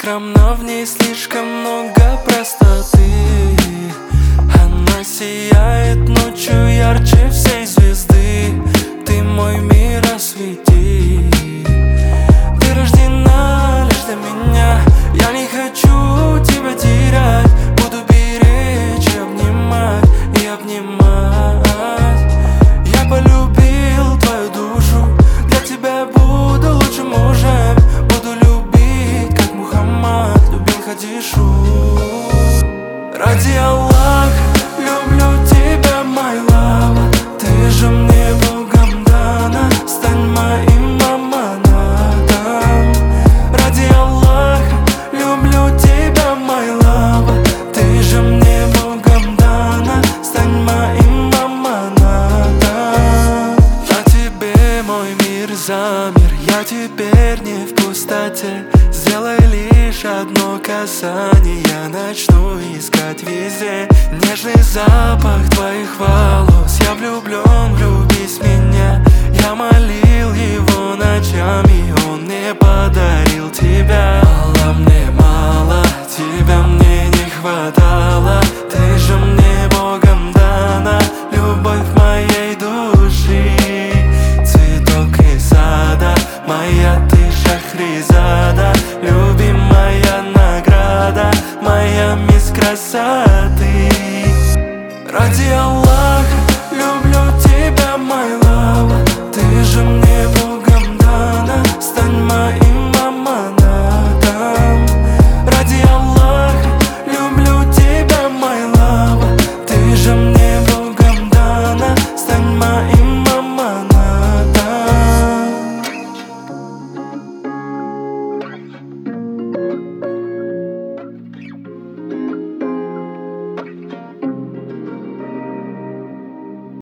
скромна, в ней слишком много простоты. Она сияет ночью ярче всей звезды. Ты мой мир, освети. Ты рождена лишь для меня. Я не хочу тебя терять. Буду беречь и обнимать, и обнимать. Я полюбил твою душу. Для тебя буду лучшим мужем. Буду любить, как Мухаммад любил Хадишу. Ради Аллаха люблю тебя, my love. Ты же мне Богом дана. Стань моим аманатом. Ради Аллаха люблю тебя, my love. Ты же мне Богом дана. Стань моим аманатом. На тебе мой мир замер. Я теперь не в пустоте. Сделай лишь одно касание. Я начну искать везде нежный запах твоих волос. Я влюблен, влюбись в меня. Я молил его ночами, он мне подарил тебя. Мало мне, мало, тебя мне не хватало. Ты же мне Богом дана, любовь моей души. Цветок из сада, моя ты Шахризада.